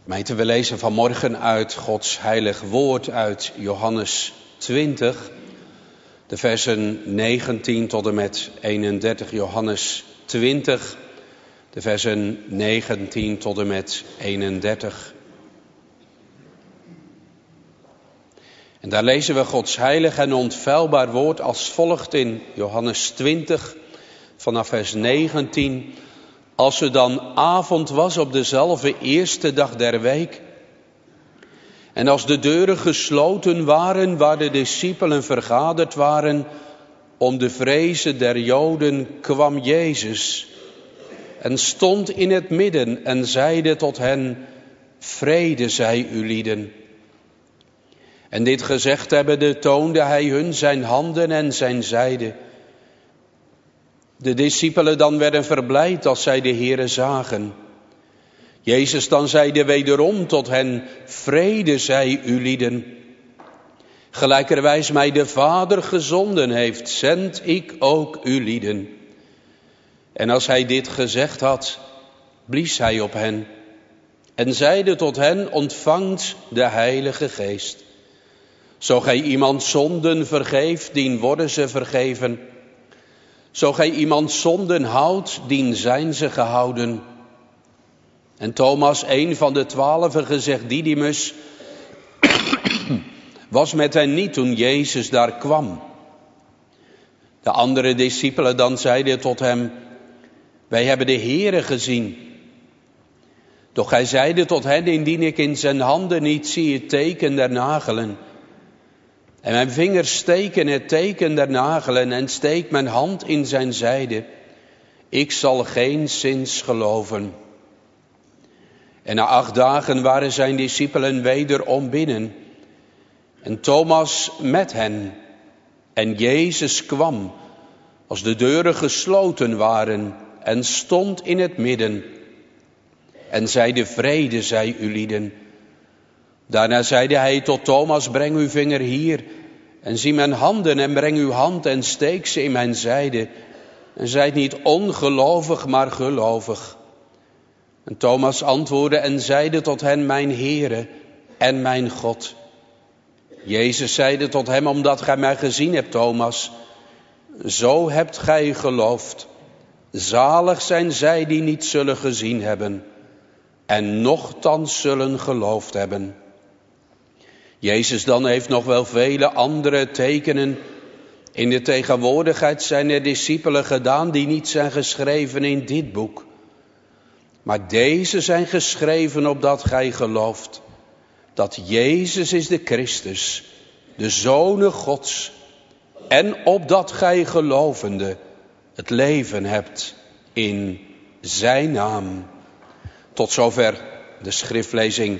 Gemeente, we lezen vanmorgen uit Gods heilig woord uit Johannes 20, de versen 19 tot en met 31. Johannes 20, de versen 19 tot en met 31. En daar lezen we Gods heilig en onfeilbaar woord als volgt in Johannes 20, vanaf vers 19. Als er dan avond was op dezelfde eerste dag der week, en als de deuren gesloten waren waar de discipelen vergaderd waren, om de vrezen der Joden kwam Jezus en stond in het midden en zeide tot hen, vrede zij u lieden. En dit gezegd hebbende toonde hij hun zijn handen en zijn zijde. De discipelen dan werden verblijd als zij de Heere zagen. Jezus dan zeide wederom tot hen, vrede zij u lieden. Gelijkerwijs mij de Vader gezonden heeft, zend ik ook u lieden. En als hij dit gezegd had, blies hij op hen en zeide tot hen, ontvangt de Heilige Geest. Zo gij iemand zonden vergeeft, dien worden ze vergeven. Zo gij iemand zonden houdt, dien zijn ze gehouden. En Thomas, een van de 12, gezegd Didymus, was met hen niet toen Jezus daar kwam. De andere discipelen dan zeiden tot hem, wij hebben de Heere gezien. Doch hij zeide tot hen, indien ik in zijn handen niet zie het teken der nagelen, en mijn vingers steken het teken der nagelen en steek mijn hand in zijn zijde, ik zal geenszins geloven. En na 8 dagen waren zijn discipelen wederom binnen, en Thomas met hen. En Jezus kwam, als de deuren gesloten waren, en stond in het midden, en zeide, vrede zij u lieden. Daarna zeide hij tot Thomas, breng uw vinger hier en zie mijn handen en breng uw hand en steek ze in mijn zijde. En zijt niet ongelovig, maar gelovig. En Thomas antwoordde en zeide tot hen, mijn Heere en mijn God. Jezus zeide tot hem, omdat gij mij gezien hebt, Thomas, zo hebt gij geloofd. Zalig zijn zij die niet zullen gezien hebben en nochtans zullen geloofd hebben. Jezus dan heeft nog wel vele andere tekenen in de tegenwoordigheid zijner discipelen gedaan die niet zijn geschreven in dit boek. Maar deze zijn geschreven opdat gij gelooft dat Jezus is de Christus, de Zoon Gods, en opdat gij gelovende het leven hebt in zijn naam. Tot zover de schriftlezing.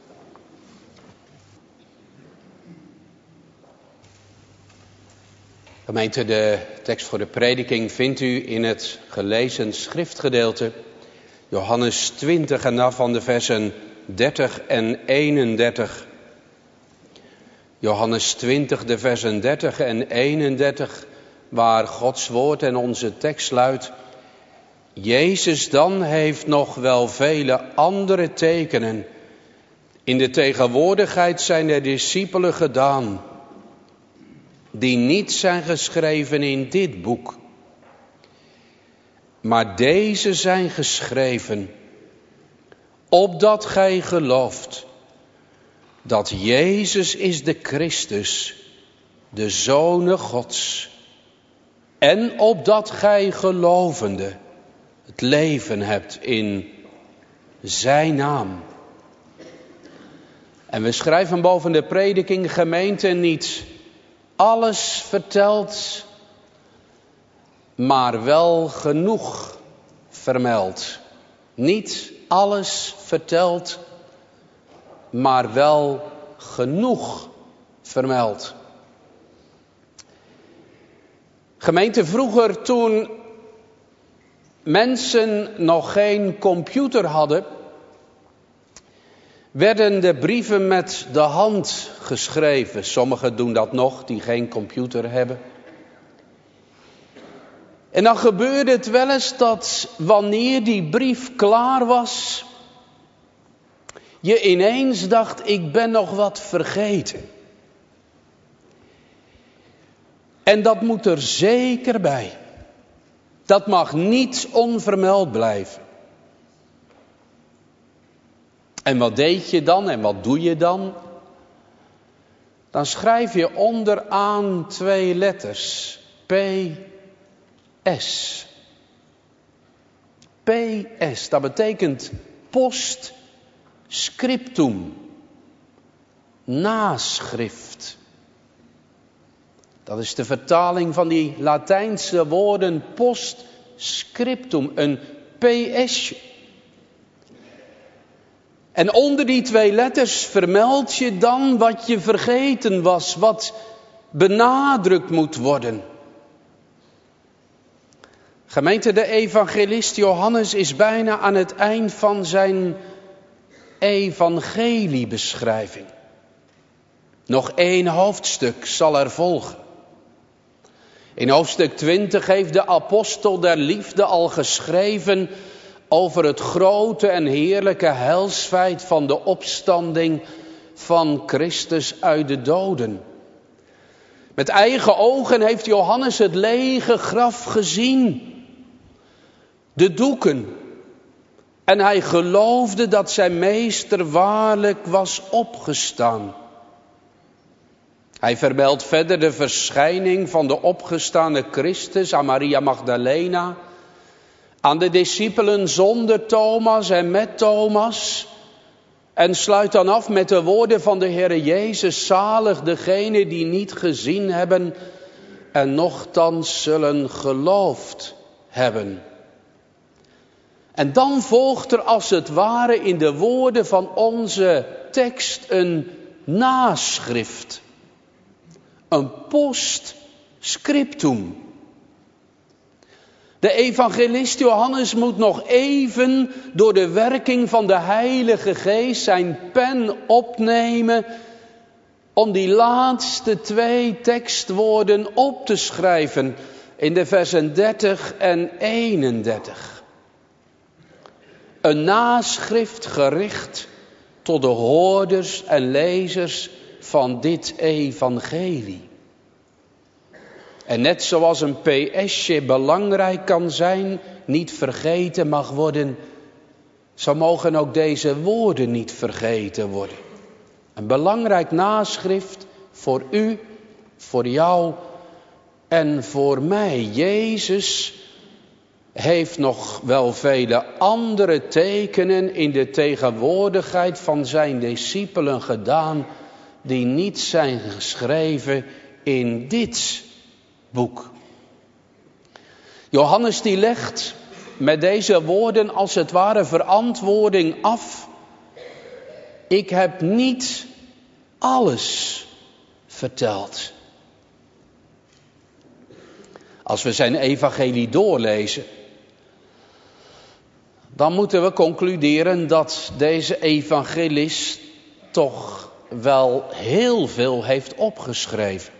Gemeente, de tekst voor de prediking vindt u in het gelezen schriftgedeelte. Johannes 20 en dan van de versen 30 en 31. Johannes 20, de versen 30 en 31, waar Gods woord en onze tekst luidt. Jezus dan heeft nog wel vele andere tekenen in de tegenwoordigheid zijner discipelen gedaan, die niet zijn geschreven in dit boek. Maar deze zijn geschreven, opdat gij gelooft dat Jezus is de Christus, de Zoon Gods, en opdat gij gelovende het leven hebt in zijn naam. En we schrijven boven de prediking, gemeente, niet alles verteld, maar wel genoeg vermeld. Niet alles verteld, maar wel genoeg vermeld. Gemeente, vroeger toen mensen nog geen computer hadden, werden de brieven met de hand geschreven. Sommigen doen dat nog, die geen computer hebben. En dan gebeurde het wel eens dat wanneer die brief klaar was, je ineens dacht, ik ben nog wat vergeten. En dat moet er zeker bij. Dat mag niet onvermeld blijven. En wat deed je dan en wat doe je dan? Dan schrijf je onderaan 2 letters. PS. PS, dat betekent postscriptum. Naschrift. Dat is de vertaling van die Latijnse woorden postscriptum, een PS'je. En onder die 2 letters vermeld je dan wat je vergeten was, wat benadrukt moet worden. Gemeente, de evangelist Johannes is bijna aan het eind van zijn evangeliebeschrijving. Nog 1 hoofdstuk zal er volgen. In hoofdstuk 20 heeft de apostel der liefde al geschreven over het grote en heerlijke heilsfeit van de opstanding van Christus uit de doden. Met eigen ogen heeft Johannes het lege graf gezien. De doeken. En hij geloofde dat zijn meester waarlijk was opgestaan. Hij vermeldt verder de verschijning van de opgestane Christus aan Maria Magdalena, aan de discipelen zonder Thomas en met Thomas, en sluit dan af met de woorden van de Heere Jezus: zalig degenen die niet gezien hebben en nochtans zullen geloofd hebben. En dan volgt er als het ware in de woorden van onze tekst een naschrift. Een postscriptum. De evangelist Johannes moet nog even door de werking van de Heilige Geest zijn pen opnemen om die laatste 2 tekstwoorden op te schrijven in de versen 30 en 31. Een naschrift gericht tot de hoorders en lezers van dit evangelie. En net zoals een PS'je belangrijk kan zijn, niet vergeten mag worden, zo mogen ook deze woorden niet vergeten worden. Een belangrijk naschrift voor u, voor jou en voor mij. Jezus heeft nog wel vele andere tekenen in de tegenwoordigheid van zijn discipelen gedaan, die niet zijn geschreven in dit boek. Johannes die legt met deze woorden als het ware verantwoording af. Ik heb niet alles verteld. Als we zijn evangelie doorlezen, dan moeten we concluderen dat deze evangelist toch wel heel veel heeft opgeschreven.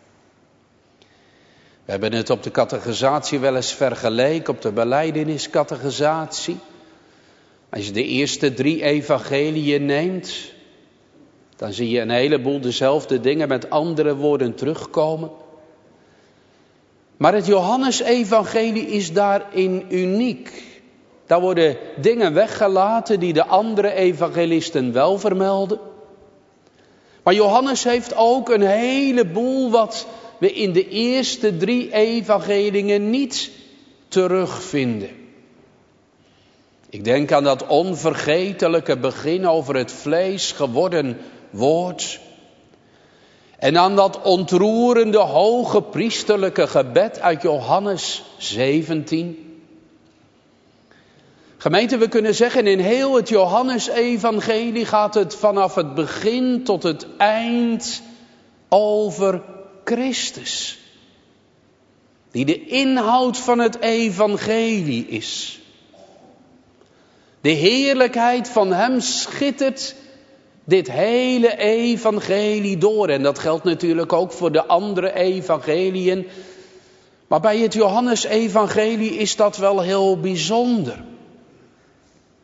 We hebben het op de catechisatie wel eens vergeleken, op de belijdeniscatechisatie. Als je de eerste 3 evangeliën neemt, dan zie je een heleboel dezelfde dingen met andere woorden terugkomen. Maar het Johannes-evangelie is daarin uniek. Daar worden dingen weggelaten die de andere evangelisten wel vermelden. Maar Johannes heeft ook een heleboel wat we in de eerste 3 evangeliën niet terugvinden. Ik denk aan dat onvergetelijke begin over het vlees geworden woord. En aan dat ontroerende hoge priesterlijke gebed uit Johannes 17. Gemeente, we kunnen zeggen, in heel het Johannes-evangelie gaat het vanaf het begin tot het eind over Christus. Die de inhoud van het evangelie is. De heerlijkheid van hem schittert dit hele evangelie door. En dat geldt natuurlijk ook voor de andere evangeliën. Maar bij het Johannes-evangelie is dat wel heel bijzonder.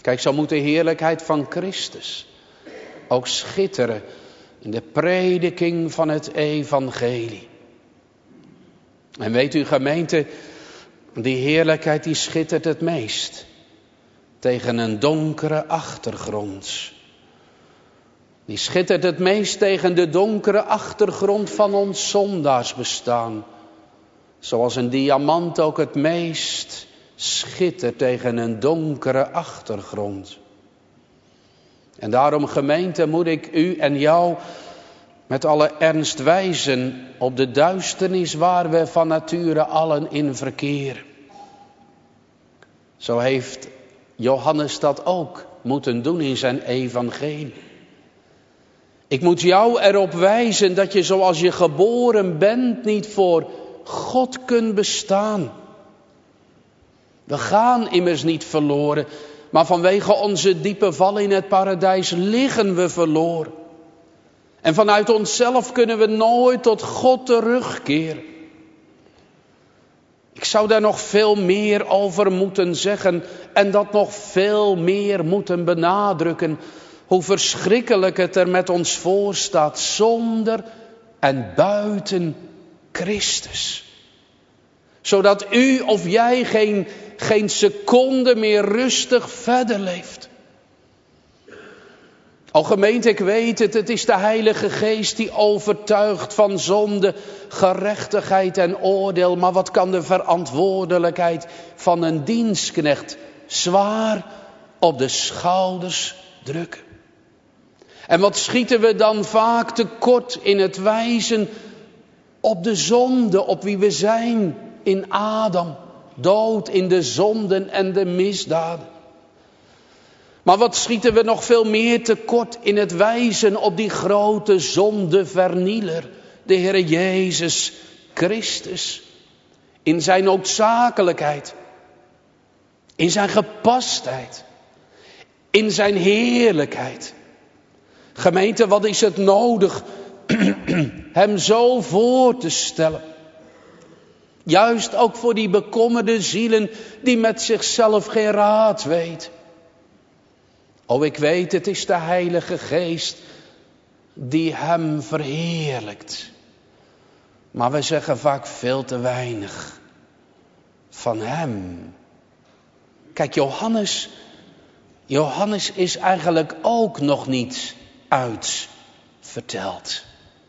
Kijk, zo moet de heerlijkheid van Christus ook schitteren in de prediking van het evangelie. En weet u, gemeente, die heerlijkheid die schittert het meest tegen een donkere achtergrond. Die schittert het meest tegen de donkere achtergrond van ons zondaarsbestaan. Zoals een diamant ook het meest schittert tegen een donkere achtergrond. En daarom, gemeente, moet ik u en jou met alle ernst wijzen op de duisternis waar we van nature allen in verkeren. Zo heeft Johannes dat ook moeten doen in zijn evangelie. Ik moet jou erop wijzen dat je zoals je geboren bent niet voor God kunt bestaan. We gaan immers niet verloren, maar vanwege onze diepe val in het paradijs liggen we verloren. En vanuit onszelf kunnen we nooit tot God terugkeren. Ik zou daar nog veel meer over moeten zeggen en dat nog veel meer moeten benadrukken. Hoe verschrikkelijk het er met ons voor staat zonder en buiten Christus. Zodat u of jij geen seconde meer rustig verder leeft. O gemeente, ik weet het is de Heilige Geest die overtuigt van zonde, gerechtigheid en oordeel. Maar wat kan de verantwoordelijkheid van een dienstknecht zwaar op de schouders drukken? En wat schieten we dan vaak tekort in het wijzen op de zonde, op wie we zijn in Adam, dood in de zonden en de misdaden. Maar wat schieten we nog veel meer tekort in het wijzen op die grote zondevernieler, de Heer Jezus Christus. In zijn noodzakelijkheid, in zijn gepastheid, in zijn heerlijkheid. Gemeente, wat is het nodig hem zo voor te stellen? Juist ook voor die bekommerde zielen die met zichzelf geen raad weet. Oh, ik weet, het is de Heilige Geest die hem verheerlijkt. Maar we zeggen vaak veel te weinig van hem. Kijk, Johannes is eigenlijk ook nog niet uitverteld.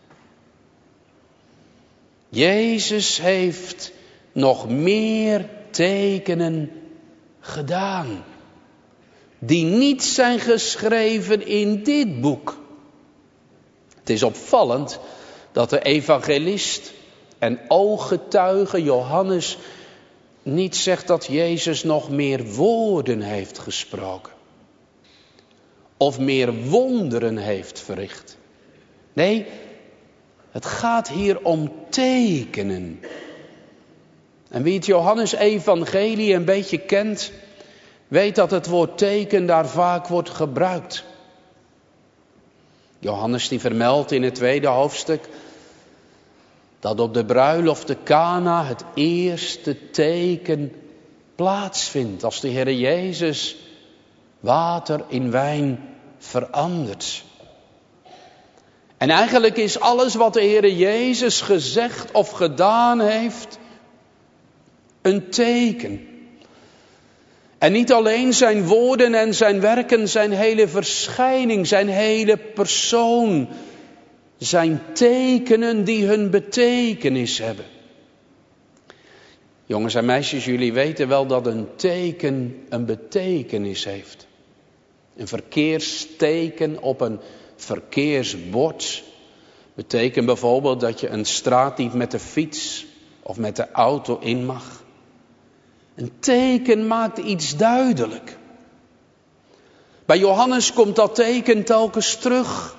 Jezus heeft nog meer tekenen gedaan, die niet zijn geschreven in dit boek. Het is opvallend dat de evangelist en ooggetuige Johannes niet zegt dat Jezus nog meer woorden heeft gesproken. Of meer wonderen heeft verricht. Nee, het gaat hier om tekenen. En wie het Johannes-evangelie een beetje kent, weet dat het woord teken daar vaak wordt gebruikt. Johannes die vermeldt in het 2e hoofdstuk dat op de bruiloft te Kana het eerste teken plaatsvindt. Als de Heer Jezus water in wijn verandert. En eigenlijk is alles wat de Heer Jezus gezegd of gedaan heeft een teken. En niet alleen zijn woorden en zijn werken, zijn hele verschijning, zijn hele persoon, zijn tekenen die hun betekenis hebben. Jongens en meisjes, jullie weten wel dat een teken een betekenis heeft. Een verkeersteken op een verkeersbord betekent bijvoorbeeld dat je een straat niet met de fiets of met de auto in mag. Een teken maakt iets duidelijk. Bij Johannes komt dat teken telkens terug.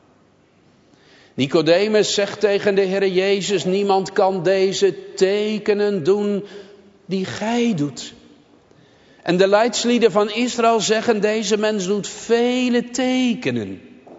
Nicodemus zegt tegen de Heer Jezus: niemand kan deze tekenen doen die gij doet. En de leidslieden van Israël zeggen: deze mens doet vele tekenen.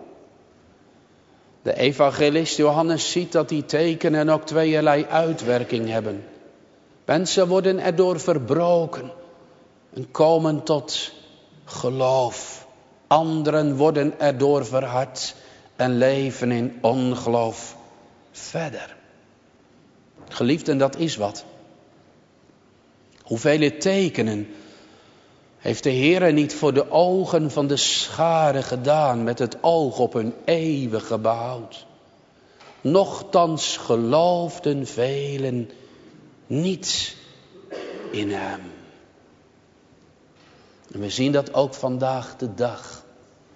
De evangelist Johannes ziet dat die tekenen ook tweeërlei uitwerking hebben. Mensen worden erdoor verbroken en komen tot geloof. Anderen worden erdoor verhard en leven in ongeloof verder. Geliefden, dat is wat. Hoeveel tekenen heeft de Heere niet voor de ogen van de schare gedaan met het oog op hun eeuwige behoud. Nochtans geloofden velen niet in hem. En we zien dat ook vandaag de dag.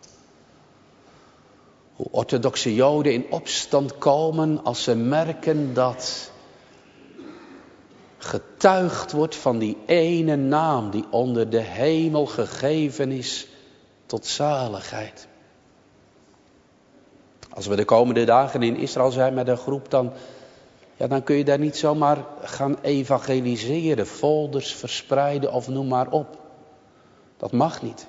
Hoe orthodoxe Joden in opstand komen als ze merken dat getuigd wordt van die ene naam die onder de hemel gegeven is tot zaligheid. Als we de komende dagen in Israël zijn met een groep, dan kun je daar niet zomaar gaan evangeliseren, folders verspreiden of noem maar op. Dat mag niet.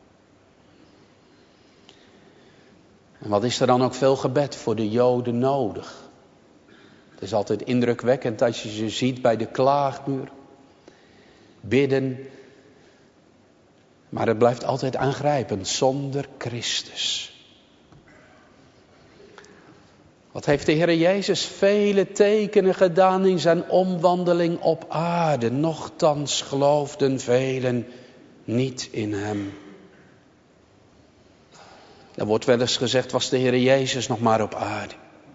En wat is er dan ook veel gebed voor de Joden nodig? Het is altijd indrukwekkend als je ze ziet bij de klaagmuur. Bidden. Maar het blijft altijd aangrijpend. Zonder Christus. Wat heeft de Heer Jezus vele tekenen gedaan in zijn omwandeling op aarde. Nochtans geloofden velen niet in hem. Er wordt wel eens gezegd, was de Heer Jezus nog maar op aarde.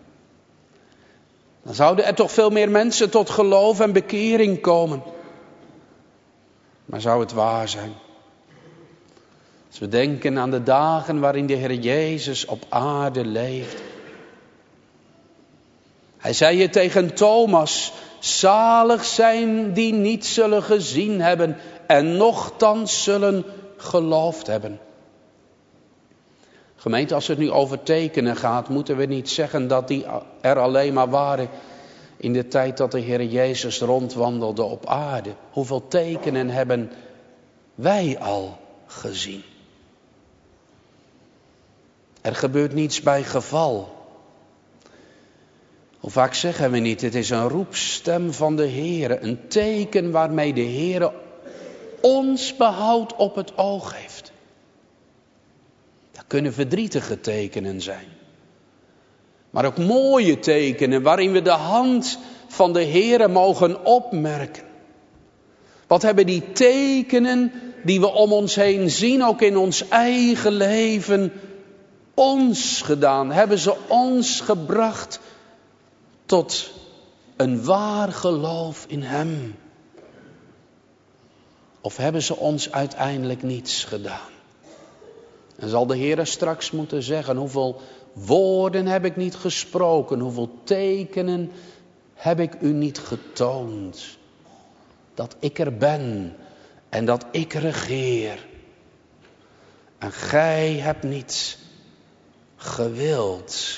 Dan zouden er toch veel meer mensen tot geloof en bekering komen. Maar zou het waar zijn? Als we denken aan de dagen waarin de Heer Jezus op aarde leeft. Hij zei hier tegen Thomas, zalig zijn die niet zullen gezien hebben en nochtans zullen geloofd hebben. Gemeente, als het nu over tekenen gaat, moeten we niet zeggen dat die er alleen maar waren in de tijd dat de Heer Jezus rondwandelde op aarde. Hoeveel tekenen hebben wij al gezien? Er gebeurt niets bij geval. Hoe vaak zeggen we niet, het is een roepstem van de Heer, een teken waarmee de Heer ons behoud op het oog heeft. Dat kunnen verdrietige tekenen zijn. Maar ook mooie tekenen waarin we de hand van de Heer mogen opmerken. Wat hebben die tekenen die we om ons heen zien, ook in ons eigen leven, ons gedaan? Hebben ze ons gebracht tot een waar geloof in hem? Of hebben ze ons uiteindelijk niets gedaan? En zal de Heer straks moeten zeggen, hoeveel woorden heb ik niet gesproken, hoeveel tekenen heb ik u niet getoond. Dat ik er ben en dat ik regeer. En gij hebt niet gewild.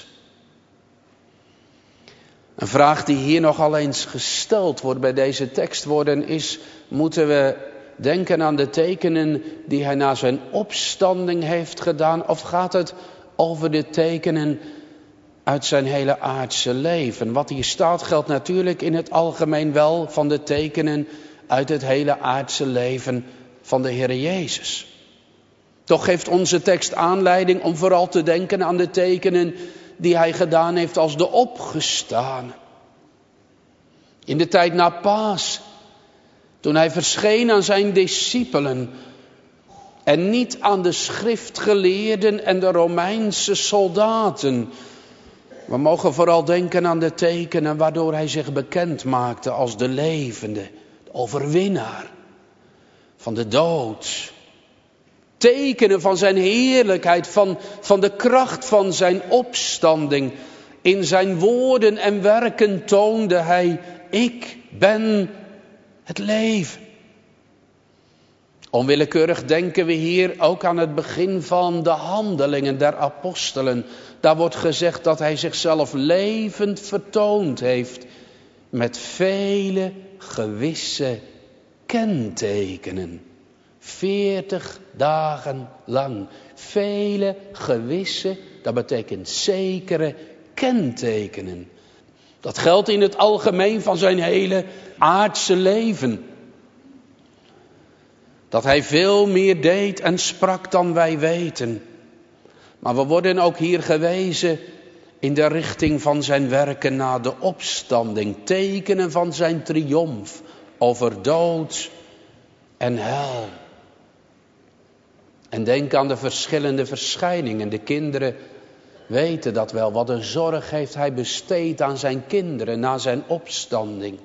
Een vraag die hier nogal eens gesteld wordt bij deze tekstwoorden is, moeten we denken aan de tekenen die hij na zijn opstanding heeft gedaan? Of gaat het over de tekenen uit zijn hele aardse leven? Wat hier staat geldt natuurlijk in het algemeen wel van de tekenen uit het hele aardse leven van de Heer Jezus. Toch geeft onze tekst aanleiding om vooral te denken aan de tekenen die hij gedaan heeft als de opgestane. In de tijd na Paas, toen hij verscheen aan zijn discipelen en niet aan de schriftgeleerden en de Romeinse soldaten. We mogen vooral denken aan de tekenen waardoor hij zich bekend maakte als de levende, de overwinnaar van de dood. Tekenen van zijn heerlijkheid, van de kracht van zijn opstanding. In zijn woorden en werken toonde hij, ik ben het leven. Onwillekeurig denken we hier ook aan het begin van de handelingen der apostelen. Daar wordt gezegd dat hij zichzelf levend vertoond heeft met vele gewisse kentekenen. 40 dagen lang. Vele gewisse, dat betekent zekere kentekenen. Dat geldt in het algemeen van zijn hele aardse leven. Dat hij veel meer deed en sprak dan wij weten. Maar we worden ook hier gewezen in de richting van zijn werken na de opstanding. Tekenen van zijn triomf over dood en hel. En denk aan de verschillende verschijningen. De kinderen weten dat wel. Wat een zorg heeft hij besteed aan zijn kinderen na zijn opstanding.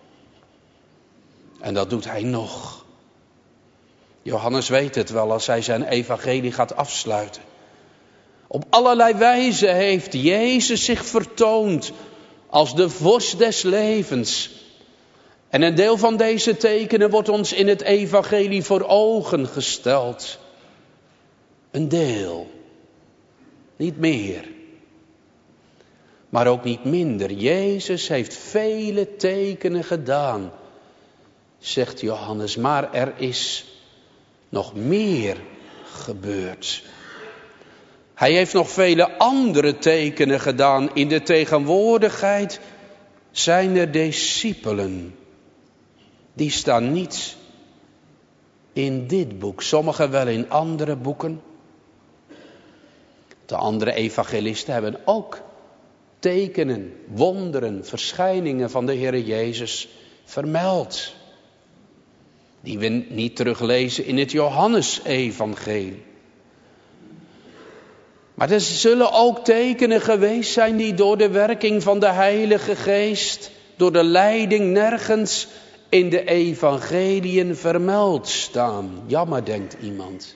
En dat doet hij nog. Johannes weet het wel als hij zijn evangelie gaat afsluiten. Op allerlei wijzen heeft Jezus zich vertoond als de vorst des levens. En een deel van deze tekenen wordt ons in het evangelie voor ogen gesteld. Een deel. Niet meer. Maar ook niet minder. Jezus heeft vele tekenen gedaan, zegt Johannes. Maar er is nog meer gebeurd. Hij heeft nog vele andere tekenen gedaan in de tegenwoordigheid zijner discipelen. Die staan niet in dit boek, sommigen wel in andere boeken. De andere evangelisten hebben ook tekenen, wonderen, verschijningen van de Heer Jezus vermeld. Die we niet teruglezen in het Johannes-evangelie. Maar er zullen ook tekenen geweest zijn die door de werking van de Heilige Geest, door de leiding nergens in de evangeliën vermeld staan. Jammer, denkt iemand.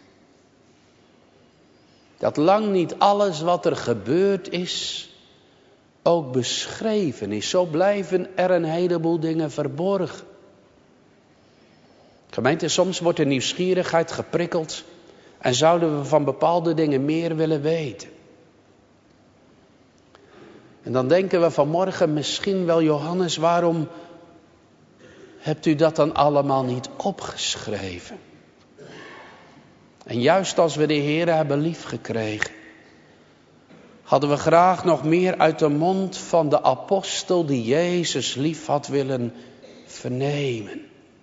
Dat lang niet alles wat er gebeurd is ook beschreven is. Zo blijven er een heleboel dingen verborgen. Gemeente, soms wordt de nieuwsgierigheid geprikkeld en zouden we van bepaalde dingen meer willen weten. En dan denken we vanmorgen misschien wel, Johannes, waarom hebt u dat dan allemaal niet opgeschreven? En juist als we de Heer hebben liefgekregen, hadden we graag nog meer uit de mond van de apostel die Jezus lief had willen vernemen.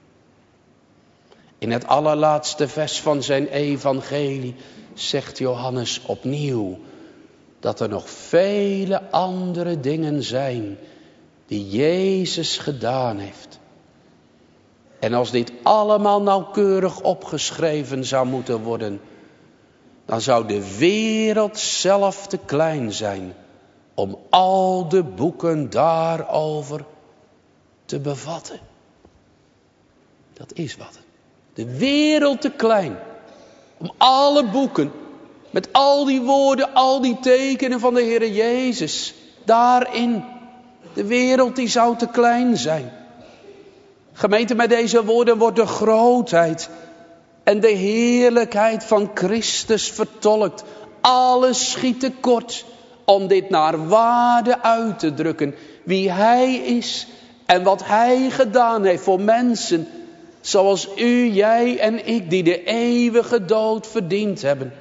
In het allerlaatste vers van zijn evangelie zegt Johannes opnieuw dat er nog vele andere dingen zijn die Jezus gedaan heeft. En als dit allemaal nauwkeurig opgeschreven zou moeten worden, dan zou de wereld zelf te klein zijn om al de boeken daarover te bevatten. Dat is wat. De wereld te klein om alle boeken, met al die woorden, al die tekenen van de Heer Jezus, daarin, de wereld die zou te klein zijn. Gemeente, met deze woorden wordt de grootheid en de heerlijkheid van Christus vertolkt. Alles schiet tekort om dit naar waarde uit te drukken. Wie Hij is en wat Hij gedaan heeft voor mensen zoals u, jij en ik, die de eeuwige dood verdiend hebben.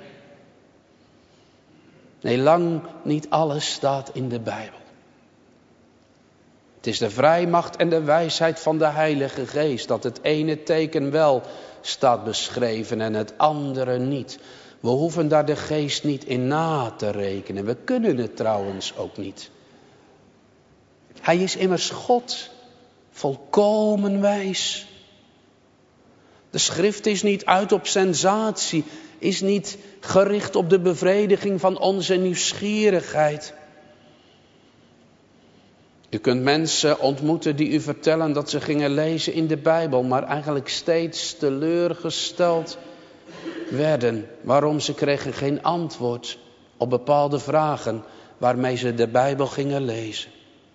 Nee, lang niet alles staat in de Bijbel. Het is de vrijmacht en de wijsheid van de Heilige Geest dat het ene teken wel staat beschreven en het andere niet. We hoeven daar de Geest niet in na te rekenen. We kunnen het trouwens ook niet. Hij is immers God, volkomen wijs. De schrift is niet uit op sensatie, is niet gericht op de bevrediging van onze nieuwsgierigheid. U kunt mensen ontmoeten die u vertellen dat ze gingen lezen in de Bijbel, maar eigenlijk steeds teleurgesteld werden. Waarom? Ze kregen geen antwoord op bepaalde vragen waarmee ze de Bijbel gingen lezen.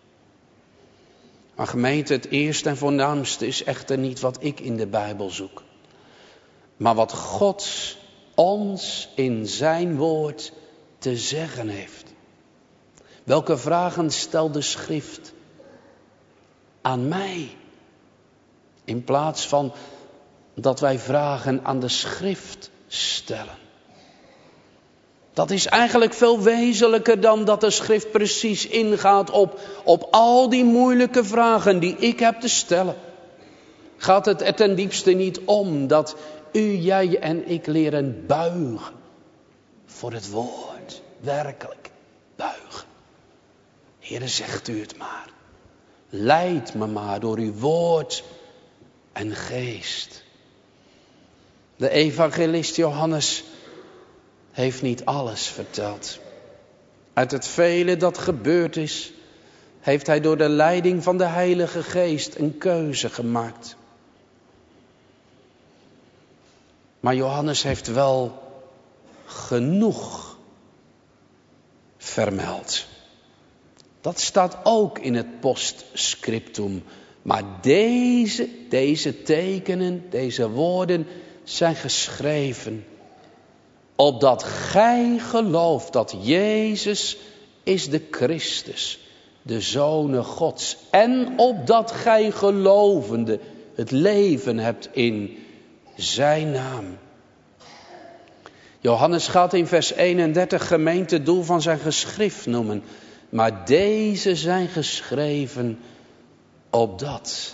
Maar gemeente, het eerste en voornaamste is echter niet wat ik in de Bijbel zoek. Maar wat God ons in zijn woord te zeggen heeft. Welke vragen stelt de schrift aan mij? In plaats van dat wij vragen aan de schrift stellen. Dat is eigenlijk veel wezenlijker dan dat de schrift precies ingaat op al die moeilijke vragen die ik heb te stellen. Gaat het er ten diepste niet om dat u, jij en ik leren buigen voor het woord. Werkelijk buigen. Heere, zegt u het maar. Leid me maar door uw woord en geest. De evangelist Johannes heeft niet alles verteld. Uit het vele dat gebeurd is, heeft hij door de leiding van de Heilige Geest een keuze gemaakt. Maar Johannes heeft wel genoeg vermeld. Dat staat ook in het postscriptum. Maar deze tekenen, deze woorden zijn geschreven, opdat gij gelooft dat Jezus is de Christus, de Zoon Gods. En opdat gij gelovende het leven hebt in zijn naam. Johannes gaat in vers 31 gemeente het doel van zijn geschrift noemen. Maar deze zijn geschreven opdat.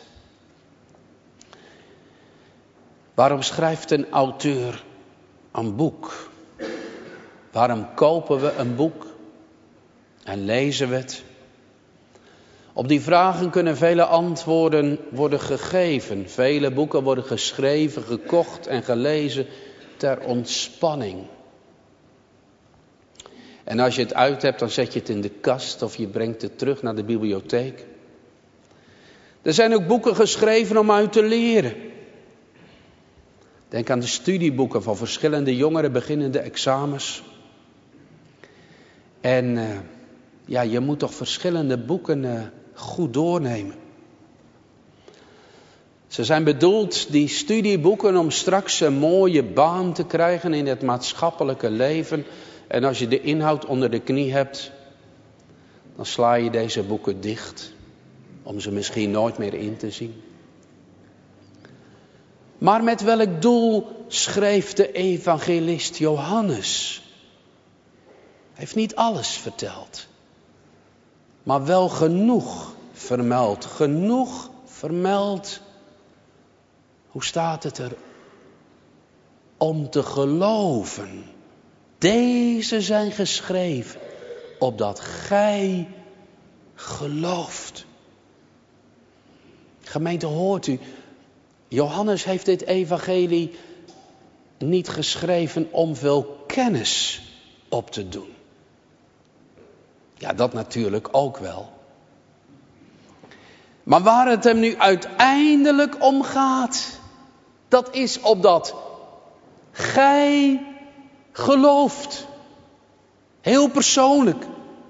Waarom schrijft een auteur een boek? Waarom kopen we een boek en lezen we het? Op die vragen kunnen vele antwoorden worden gegeven. Vele boeken worden geschreven, gekocht en gelezen ter ontspanning. En als je het uit hebt, dan zet je het in de kast of je brengt het terug naar de bibliotheek. Er zijn ook boeken geschreven om uit te leren. Denk aan de studieboeken van verschillende jongeren beginnende examens. En je moet toch verschillende boeken goed doornemen. Ze zijn bedoeld, die studieboeken, om straks een mooie baan te krijgen in het maatschappelijke leven. En als je de inhoud onder de knie hebt, dan sla je deze boeken dicht. Om ze misschien nooit meer in te zien. Maar met welk doel schreef de evangelist Johannes? Hij heeft niet alles verteld. Maar wel genoeg vermeld. Genoeg vermeld. Hoe staat het er? Om te geloven. Deze zijn geschreven, opdat gij gelooft. Gemeente, hoort u, Johannes heeft dit evangelie niet geschreven om veel kennis op te doen. Ja, dat natuurlijk ook wel. Maar waar het hem nu uiteindelijk om gaat, dat is opdat gij gelooft. Heel persoonlijk.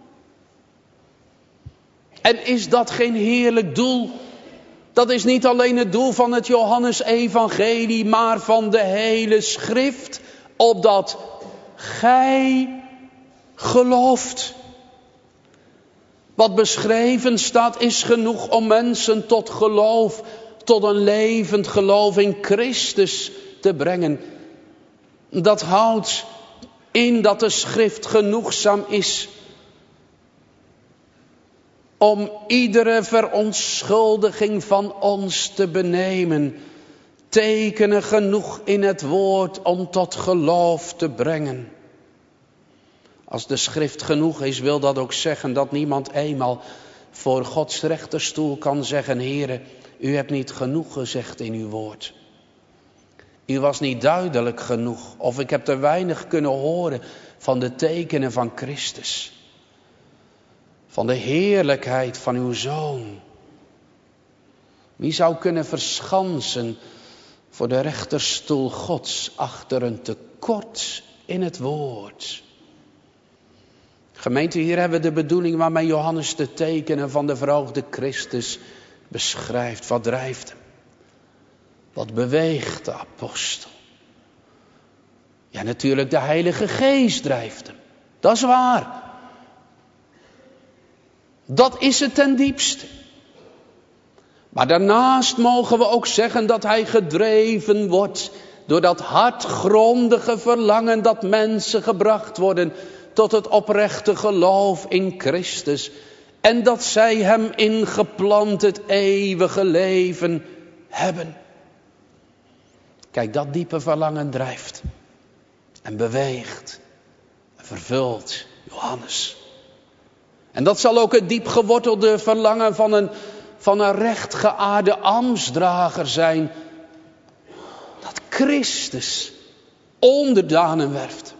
En is dat geen heerlijk doel? Dat is niet alleen het doel van het Johannes-evangelie, maar van de hele schrift. Opdat gij gelooft. Wat beschreven staat is genoeg om mensen tot geloof, tot een levend geloof in Christus te brengen. Dat houdt in dat de schrift genoegzaam is om iedere verontschuldiging van ons te benemen. Tekenen genoeg in het woord om tot geloof te brengen. Als de schrift genoeg is, wil dat ook zeggen dat niemand eenmaal voor Gods rechterstoel kan zeggen: Heere, u hebt niet genoeg gezegd in uw woord. U was niet duidelijk genoeg, of ik heb te weinig kunnen horen van de tekenen van Christus. Van de heerlijkheid van uw Zoon. Wie zou kunnen verschansen voor de rechterstoel Gods achter een tekort in het woord? Gemeente, hier hebben we de bedoeling waarmee Johannes de tekenen van de verhoogde Christus beschrijft. Wat drijft hem? Wat beweegt de apostel? Ja, natuurlijk de Heilige Geest drijft hem. Dat is waar. Dat is het ten diepste. Maar daarnaast mogen we ook zeggen dat hij gedreven wordt door dat hartgrondige verlangen dat mensen gebracht worden tot het oprechte geloof in Christus. En dat zij hem ingeplant het eeuwige leven hebben. Kijk, dat diepe verlangen drijft en beweegt en vervult Johannes. En dat zal ook het diep gewortelde verlangen van een rechtgeaarde ambtsdrager zijn. Dat Christus onderdanen werft.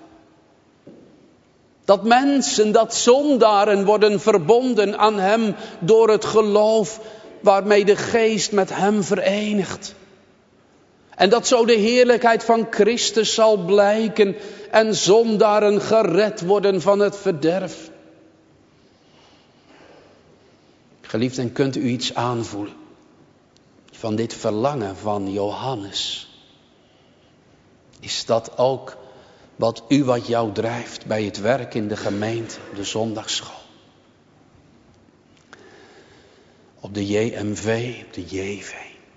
Dat mensen, dat zondaren worden verbonden aan hem door het geloof waarmee de geest met hem verenigt. En dat zo de heerlijkheid van Christus zal blijken en zondaren gered worden van het verderf. Geliefden, kunt u iets aanvoelen van dit verlangen van Johannes? Is dat ook wat jou drijft bij het werk in de gemeente, de zondagsschool? Op de JMV, op de JV.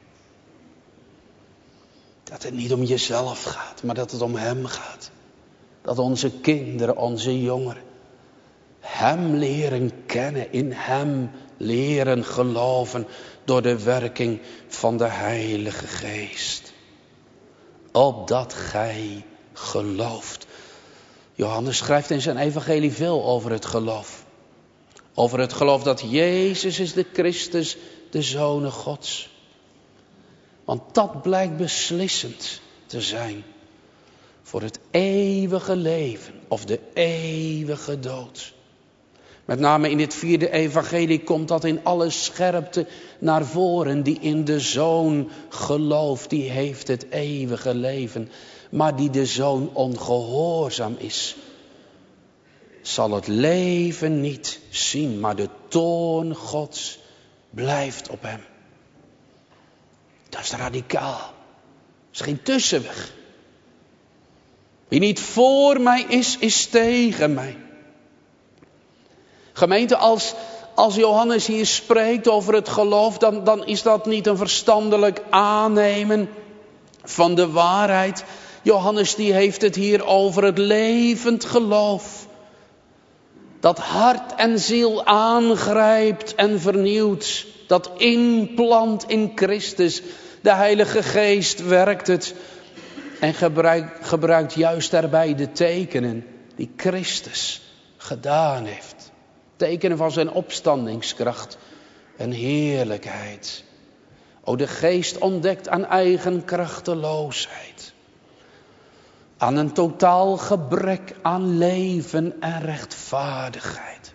Dat het niet om jezelf gaat, maar dat het om hem gaat. Dat onze kinderen, onze jongeren hem leren kennen, in hem leren geloven door de werking van de Heilige Geest. Opdat gij gelooft. Johannes schrijft in zijn evangelie veel over het geloof. Over het geloof dat Jezus is de Christus, de Zoon Gods. Want dat blijkt beslissend te zijn voor het eeuwige leven of de eeuwige dood. Met name in dit 4e evangelie komt dat in alle scherpte naar voren. Die in de Zoon gelooft, die heeft het eeuwige leven. Maar die de Zoon ongehoorzaam is, zal het leven niet zien. Maar de toorn Gods blijft op hem. Dat is radicaal. Dat is geen tussenweg. Wie niet voor mij is tegen mij. Gemeente, als Johannes hier spreekt over het geloof, dan is dat niet een verstandelijk aannemen van de waarheid. Johannes die heeft het hier over het levend geloof. Dat hart en ziel aangrijpt en vernieuwt. Dat inplant in Christus. De Heilige Geest werkt het. En gebruikt juist daarbij de tekenen die Christus gedaan heeft. Tekenen van zijn opstandingskracht en heerlijkheid. O, de geest ontdekt aan eigen krachteloosheid. Aan een totaal gebrek aan leven en rechtvaardigheid.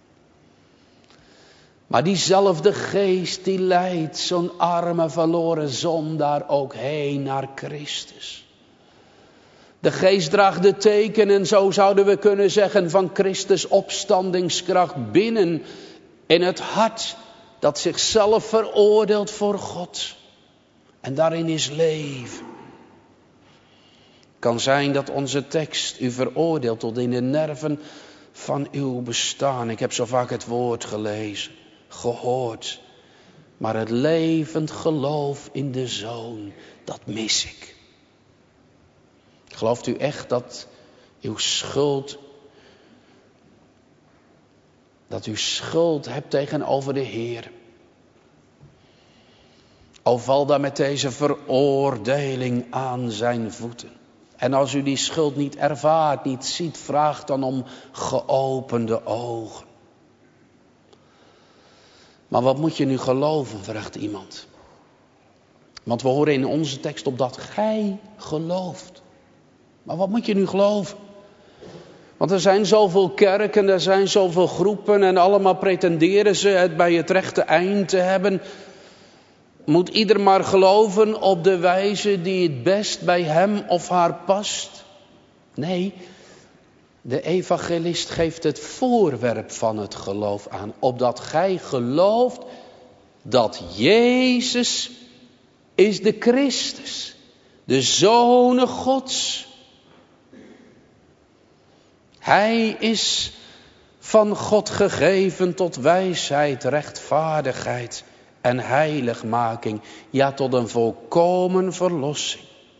Maar diezelfde geest die leidt zo'n arme verloren zondaar ook heen naar Christus. De geest draagt de tekenen, zo zouden we kunnen zeggen, van Christus opstandingskracht binnen in het hart dat zichzelf veroordeelt voor God. En daarin is leven. Het kan zijn dat onze tekst u veroordeelt tot in de nerven van uw bestaan. Ik heb zo vaak het woord gelezen, gehoord. Maar het levend geloof in de Zoon, dat mis ik. Gelooft u echt dat u schuld hebt tegenover de Heer? O, val dan met deze veroordeling aan zijn voeten. En als u die schuld niet ervaart, niet ziet, vraag dan om geopende ogen. Maar wat moet je nu geloven, vraagt iemand. Want we horen in onze tekst op dat gij gelooft. Maar wat moet je nu geloven? Want er zijn zoveel kerken, er zijn zoveel groepen en allemaal pretenderen ze het bij het rechte eind te hebben. Moet ieder maar geloven op de wijze die het best bij hem of haar past? Nee, de evangelist geeft het voorwerp van het geloof aan. Opdat gij gelooft dat Jezus is de Christus, de Zoon Gods. Hij is van God gegeven tot wijsheid, rechtvaardigheid en heiligmaking. Ja, tot een volkomen verlossing.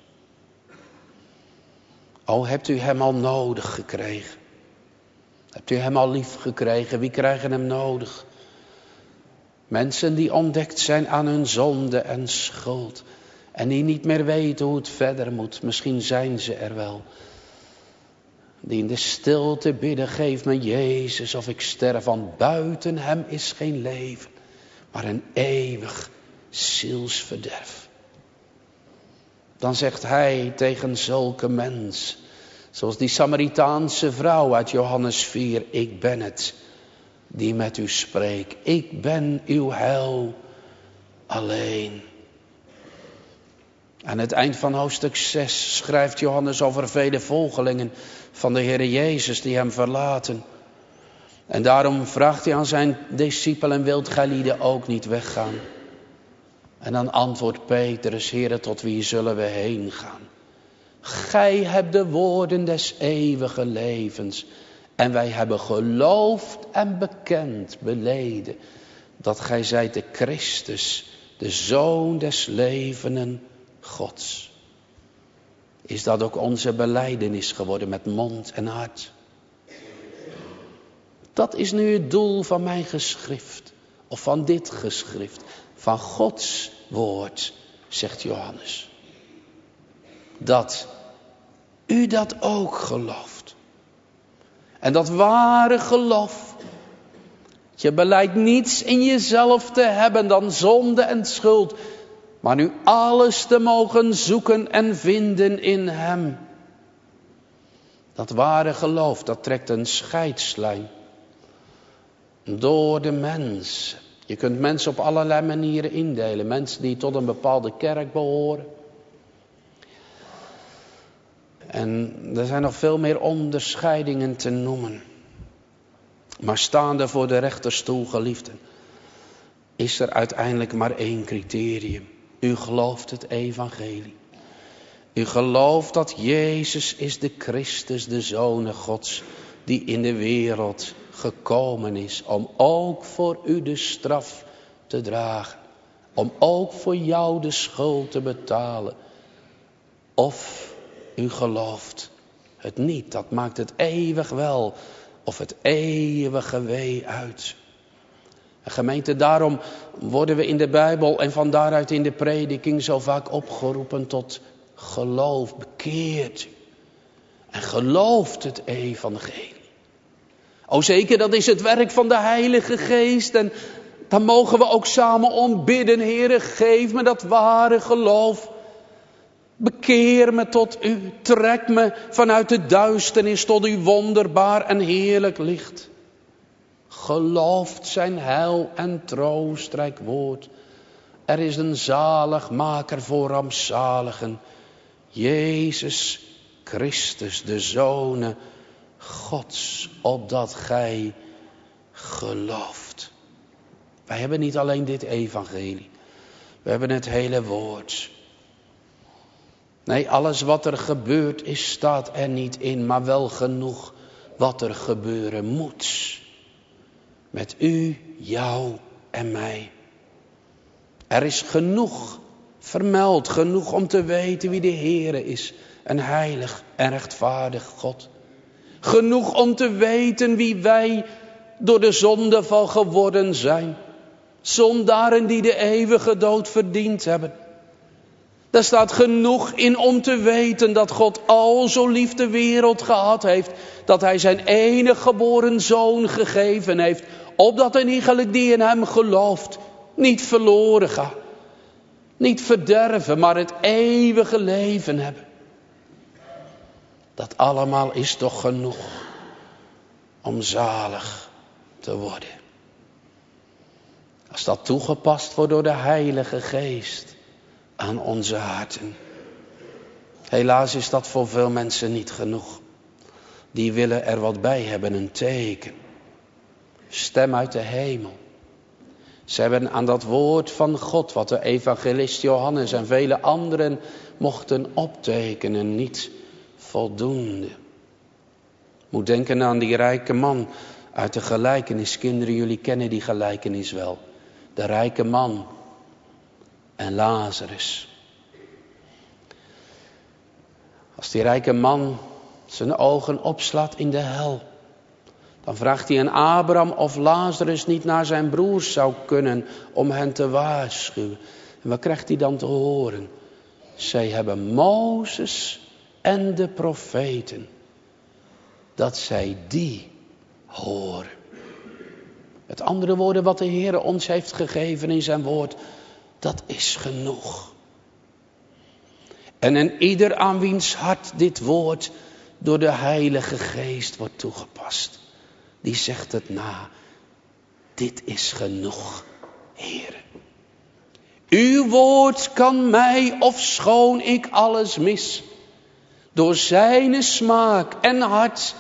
O, hebt u hem al nodig gekregen? Hebt u hem al lief gekregen? Wie krijgen hem nodig? Mensen die ontdekt zijn aan hun zonde en schuld. En die niet meer weten hoe het verder moet. Misschien zijn ze er wel. Die in de stilte bidden, geef me Jezus of ik sterf. Want buiten hem is geen leven, maar een eeuwig zielsverderf. Dan zegt hij tegen zulke mens, zoals die Samaritaanse vrouw uit Johannes 4. Ik ben het die met u spreekt. Ik ben uw heil alleen. Aan het eind van hoofdstuk 6 schrijft Johannes over vele volgelingen van de Heere Jezus die hem verlaten. En daarom vraagt hij aan zijn discipelen, wilt gij lieden ook niet weggaan? En dan antwoordt Petrus, Heere, tot wie zullen we heen gaan? Gij hebt de woorden des eeuwige levens. En wij hebben geloofd en bekend, beleden, dat gij zijt de Christus, de Zoon des levenden Gods. Is dat ook onze belijdenis geworden met mond en hart? Dat is nu het doel van mijn geschrift, of van dit geschrift, van Gods woord, zegt Johannes. Dat u dat ook gelooft. En dat ware geloof. Je belijdt niets in jezelf te hebben dan zonde en schuld. Maar nu alles te mogen zoeken en vinden in hem. Dat ware geloof, dat trekt een scheidslijn door de mens. Je kunt mensen op allerlei manieren indelen. Mensen die tot een bepaalde kerk behoren. En er zijn nog veel meer onderscheidingen te noemen. Maar staande voor de rechterstoel, geliefden, is er uiteindelijk maar één criterium. U gelooft het evangelie. U gelooft dat Jezus is de Christus, de Zoon Gods, die in de wereld gekomen is om ook voor u de straf te dragen. Om ook voor jou de schuld te betalen. Of u gelooft het niet, dat maakt het eeuwig wel of het eeuwige wee uit. En gemeente, daarom worden we in de Bijbel en van daaruit in de prediking zo vaak opgeroepen tot geloof, bekeert u. En gelooft het evangelie. O zeker, dat is het werk van de Heilige Geest. En dan mogen we ook samen om bidden, Heere, geef me dat ware geloof. Bekeer me tot u, trek me vanuit de duisternis tot uw wonderbaar en heerlijk licht. Gelooft zijn heil en troostrijk woord. Er is een zaligmaker voor rampzaligen. Jezus Christus, de Zoon Gods, opdat gij gelooft. Wij hebben niet alleen dit evangelie. We hebben het hele woord. Nee, alles wat er gebeurd is, staat er niet in, maar wel genoeg wat er gebeuren moet. Met u, jou en mij. Er is genoeg vermeld, genoeg om te weten wie de Heere is. Een heilig en rechtvaardig God. Genoeg om te weten wie wij door de zondeval geworden zijn. Zondaren die de eeuwige dood verdiend hebben. Daar staat genoeg in om te weten dat God al zo lief de wereld gehad heeft. Dat hij zijn enige geboren zoon gegeven heeft. Opdat een iegelijk die in hem gelooft niet verloren gaat. Niet verderven, maar het eeuwige leven hebben. Dat allemaal is toch genoeg om zalig te worden. Als dat toegepast wordt door de Heilige Geest aan onze harten. Helaas is dat voor veel mensen niet genoeg. Die willen er wat bij hebben, een teken. Stem uit de hemel. Ze hebben aan dat woord van God, wat de evangelist Johannes en vele anderen mochten optekenen, niet voldoende. Moet denken aan die rijke man uit de gelijkenis. Kinderen, jullie kennen die gelijkenis wel. De rijke man en Lazarus. Als die rijke man zijn ogen opslaat in de hel, dan vraagt hij aan Abraham of Lazarus niet naar zijn broers zou kunnen om hen te waarschuwen. En wat krijgt hij dan te horen? zij hebben Mozes en de profeten, dat zij die horen. Met andere woorden, wat de Heer ons heeft gegeven in zijn woord, dat is genoeg. En ieder aan wiens hart dit woord door de Heilige Geest wordt toegepast, die zegt het na. Dit is genoeg, Heer. Uw woord kan mij, ofschoon ik alles mis, door zijn smaak en hart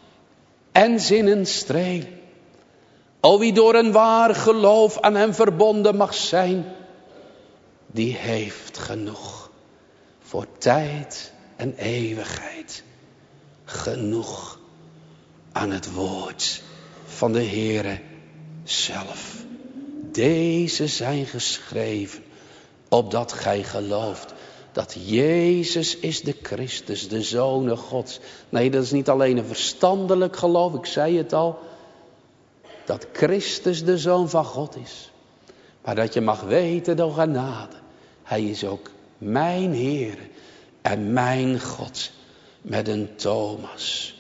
en zinnen strelen. O wie door een waar geloof aan hem verbonden mag zijn, die heeft genoeg voor tijd en eeuwigheid. Genoeg aan het woord van de Heere zelf. Deze zijn geschreven, opdat gij gelooft dat Jezus is de Christus, de Zoon Gods. Nee, dat is niet alleen een verstandelijk geloof, ik zei het al, dat Christus de Zoon van God is. Maar dat je mag weten door genade, hij is ook mijn Heer en mijn God, met een Thomas.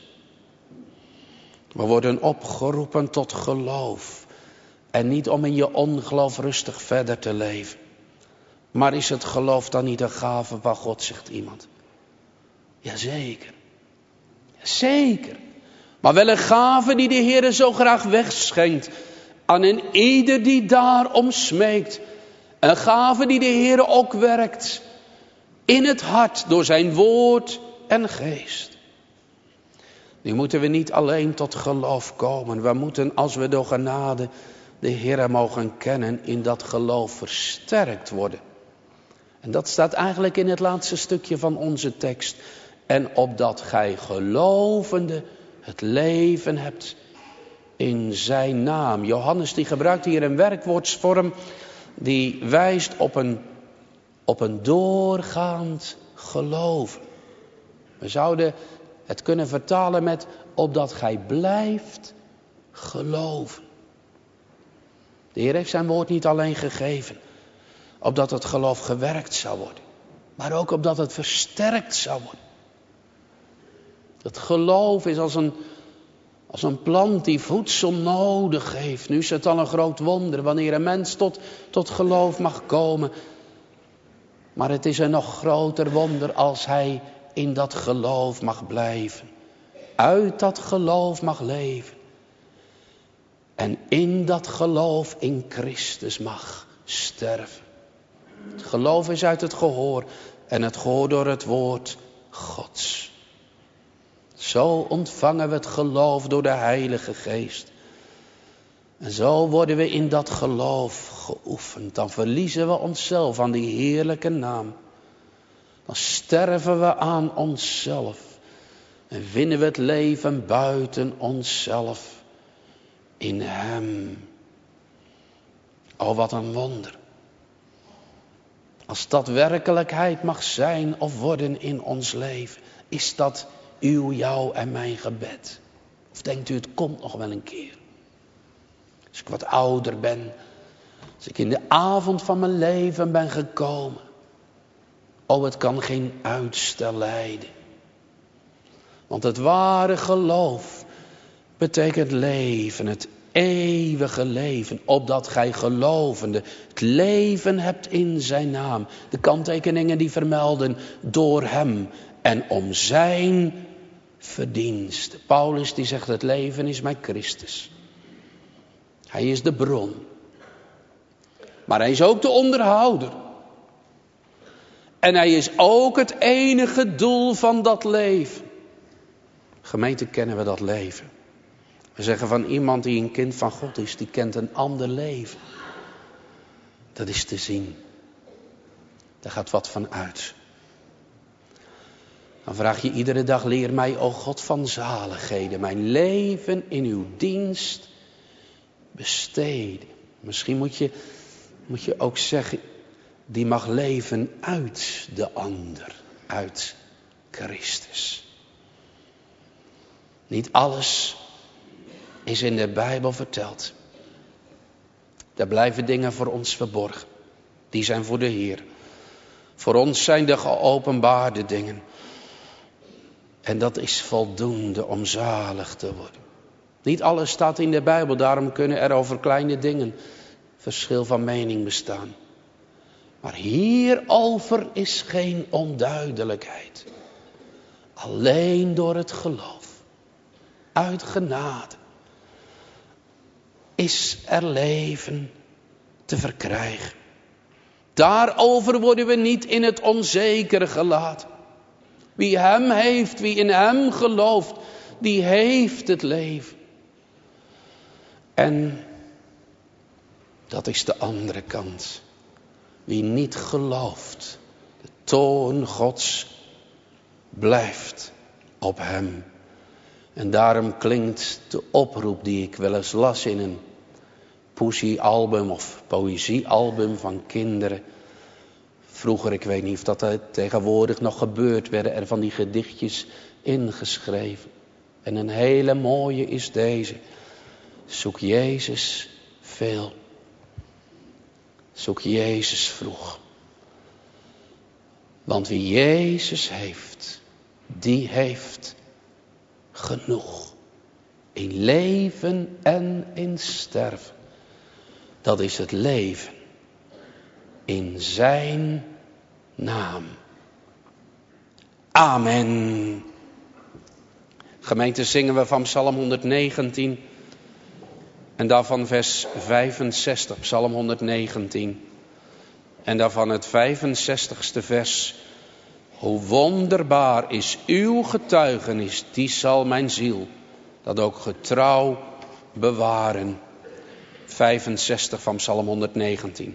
We worden opgeroepen tot geloof. En niet om in je ongeloof rustig verder te leven. Maar is het geloof dan niet een gave van God, zegt iemand? Jazeker. Zeker. Maar wel een gave die de Heer zo graag wegschenkt aan een ieder die daarom smeekt. Een gave die de Heer ook werkt in het hart door zijn woord en geest. Nu moeten we niet alleen tot geloof komen. We moeten, als we door genade de Heer mogen kennen, in dat geloof versterkt worden. En dat staat eigenlijk in het laatste stukje van onze tekst. En opdat gij gelovende het leven hebt in zijn naam. Johannes die gebruikt hier een werkwoordsvorm die wijst op een doorgaand geloven. We zouden het kunnen vertalen met opdat gij blijft geloven. De Heer heeft zijn woord niet alleen gegeven, opdat het geloof gewerkt zou worden, maar ook opdat het versterkt zou worden. Het geloof is als een plant die voedsel nodig heeft. Nu is het al een groot wonder wanneer een mens tot geloof mag komen. Maar het is een nog groter wonder als hij in dat geloof mag blijven. Uit dat geloof mag leven. En in dat geloof in Christus mag sterven. Het geloof is uit het gehoor en het gehoor door het woord Gods. Zo ontvangen we het geloof door de Heilige Geest. En zo worden we in dat geloof geoefend. Dan verliezen we onszelf aan die heerlijke naam. Dan sterven we aan onszelf. En vinden we het leven buiten onszelf. In hem. Oh, wat een wonder. Als dat werkelijkheid mag zijn of worden in ons leven, is dat uw, jouw en mijn gebed? Of denkt u het komt nog wel een keer? Als ik wat ouder ben, als ik in de avond van mijn leven ben gekomen. Oh, het kan geen uitstel lijden. Want het ware geloof betekent leven, het eeuwige leven, opdat gij gelovende het leven hebt in zijn naam. De kanttekeningen die vermelden door hem en om zijn verdienste. Paulus die zegt het leven is mijn Christus. Hij is de bron. Maar hij is ook de onderhouder. En hij is ook het enige doel van dat leven. Gemeente, kennen we dat leven? We zeggen van iemand die een kind van God is, die kent een ander leven. Dat is te zien. Daar gaat wat van uit. Dan vraag je iedere dag, leer mij, o God van zaligheden, mijn leven in uw dienst besteden. Misschien moet je ook zeggen, die mag leven uit de ander, uit Christus. Niet alles is in de Bijbel verteld. Er blijven dingen voor ons verborgen. Die zijn voor de Heer. Voor ons zijn de geopenbaarde dingen. En dat is voldoende om zalig te worden. Niet alles staat in de Bijbel, daarom kunnen er over kleine dingen verschil van mening bestaan. Maar hierover is geen onduidelijkheid. Alleen door het geloof, uit genade, is er leven te verkrijgen. Daarover worden we niet in het onzekere gelaten. Wie hem heeft, wie in hem gelooft, die heeft het leven. En dat is de andere kant. Wie niet gelooft, de toorn Gods blijft op hem. En daarom klinkt de oproep die ik wel eens las in een poesiealbum of poëziealbum van kinderen. Vroeger, ik weet niet of dat tegenwoordig nog gebeurt, werden er van die gedichtjes ingeschreven. En een hele mooie is deze. Zoek Jezus veel. Zoek Jezus vroeg. Want wie Jezus heeft, die heeft genoeg. In leven en in sterven. Dat is het leven. In zijn naam. Amen. Gemeente, zingen we van Psalm 119. En daarvan vers 65, Psalm 119. En daarvan het 65ste vers. Hoe wonderbaar is uw getuigenis, die zal mijn ziel dat ook getrouw bewaren. 65 van Psalm 119.